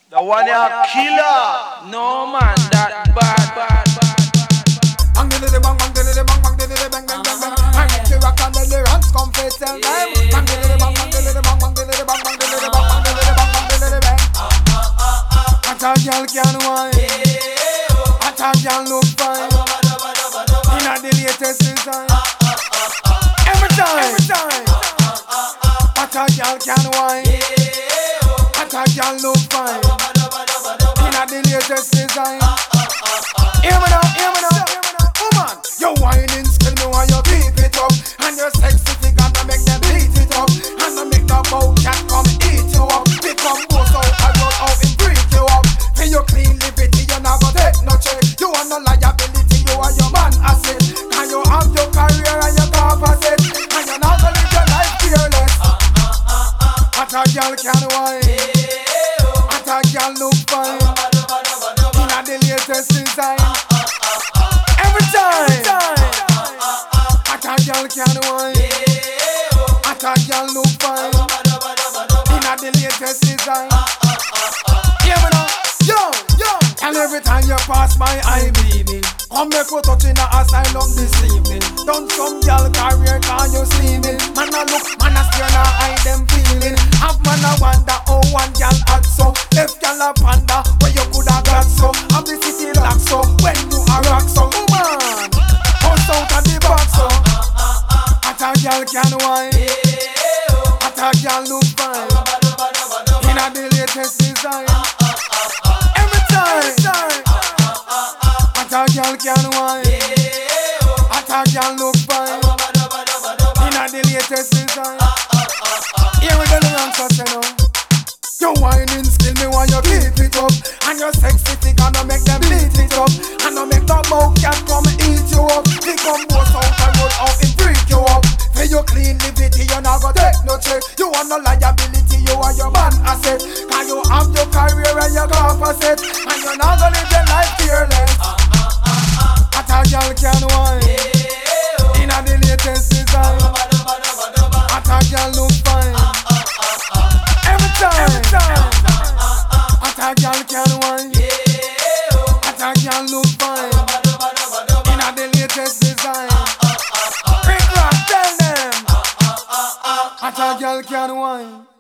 The one you killer. No man, that bad. Bang diddly bang, bang diddly bang, bang diddly bang, bang bang bang. I make the rock and the lyrics come fit tell them. Bang diddly bang, bang diddly bang, bang diddly bang, bang diddly bang, bang diddly bang, bang diddly bang. What a girl can wine, what a girl look fine. Inna the latest design. Every time. What a girl can wine, what a girl look fine. Inna the latest design. Hear me now. Woman, your whining skill me while you keep it up. And your sexy figure to make them beat it up. And to make the bow cat come eat you up. Become most out and run out and freak you up. For your clean liberty, you not gonna take no check. You want no liability, you are your man asset. Can you have your career and your composite? And you're not gonna live your life fearless. What a girl can wine, what a girl look fine. Inna the latest design. Every time. What a girl can wine, what a girl look fine. Inna the latest design. Hear me now, yo. And every time you pass my eye beaming, come make we touch in a asylum this evening. Done some girl career can you sleeping. Man a look, man a stare, now hide them feeling. Have man a wonder how one girl act so. Left girl a panda where you coulda got so. Have the city locked so when you a rock so. Woman, bust out of the box so. What a girl can wine, what a girl look fine. Inna the latest design. Every time. What a girl can wine, what a girl look fine. Inna the latest design. Here we go, the answer say no. Your whining skill me while you keep it up. And your sexy figure no make them beat it up. And no make the bow cat come eat you up. Become boss out and roll out and freak you up. For your clean liberty you not gonna take no check. You want no liability, you are your man asset. Can you have your career and your composite? And you're not gonna live your life fearless. What a girl can wine, inna the latest design. What a girl look fine. Every time. What a girl can wine, what a girl look fine. Inna the latest design. Rick Rock, tell them. What a girl can wine.